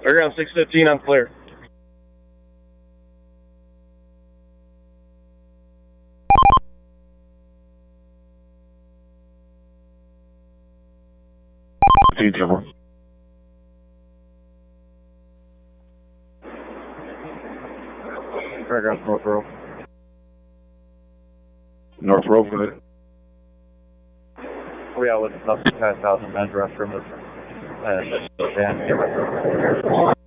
Around 615, I'm clear. Paragraph North Row. North Row, go ahead. We are with up to 10,000 men's restroom.